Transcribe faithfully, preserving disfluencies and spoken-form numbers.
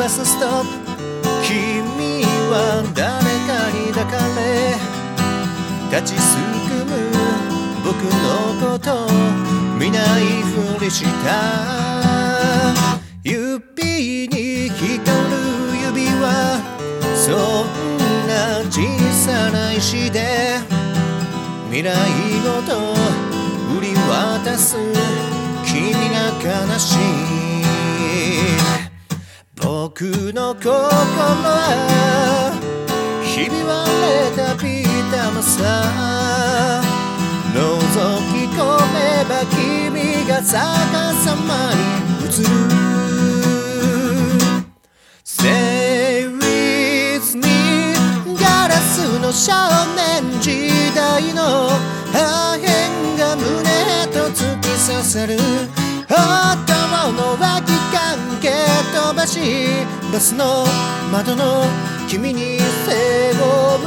ラスストップ。君は誰かに抱かれ立ちすくむ僕のこと見ないふりした。指に光る指輪、そんな小さな石で未来ごと売り渡す君が悲しい。僕の心はひび割れたピータマさ。覗き込めば君が逆さまに映る。 Stay with me ガラスの少年時代の破片が胸へと突き刺さる。頭の脇関係飛ばしバスの窓の君に背を